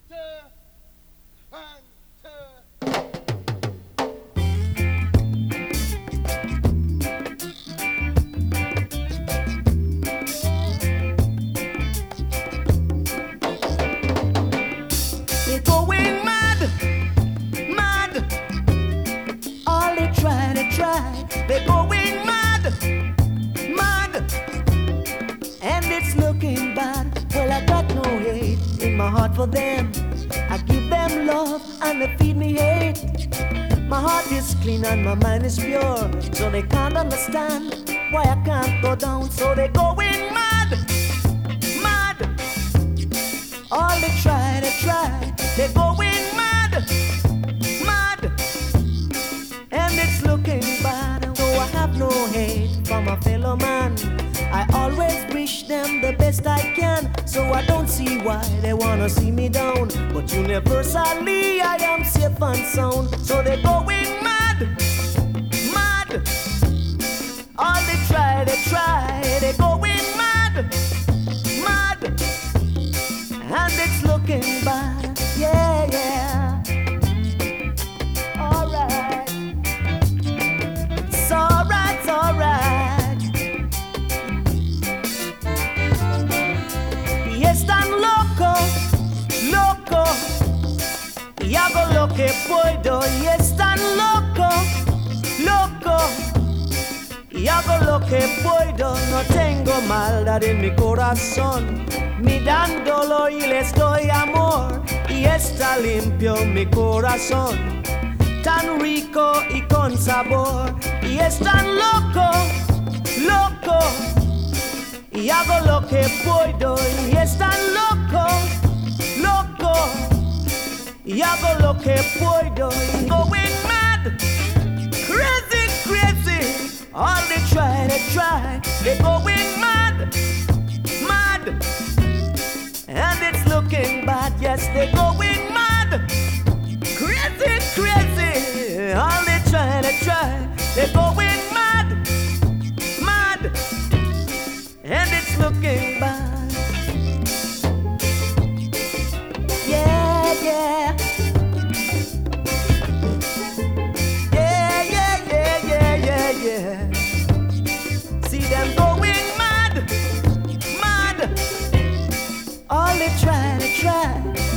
They're going mad, mad. All they try. They're going mad, mad. And it's looking bad. Well, I got no hate in my heart for them. I give them love and they feed me hate. My heart is clean and my mind is pure. So they can't understand why I can't go down. So they're going mad, mad. All they try. They're going mad, mad. And it's looking bad. So I have no hate for my fellow man. I always wish them the best I can. So I don't see why they wanna see me down. But universally I am safe and sound. So they're going mad, mad. All they try. They're going mad, mad. And it's looking bad, yeah. Alright. It's alright. Yes, tan loco. Ya go lo que puedo. Yes, tan loco. Y hago lo que puedo, no tengo maldad en mi corazón. Mi dándolo y les doy amor. Y está limpio mi corazón, tan rico y con sabor. Y es tan loco. Y hago lo que puedo. Y es tan loco. Y hago lo que puedo. Going mad, crazy. All they try. They're going mad. And it's looking bad, yes, they're going mad. Crazy. All they try. They're going mad. And it's looking bad. Yeah. See them going mad. All they try.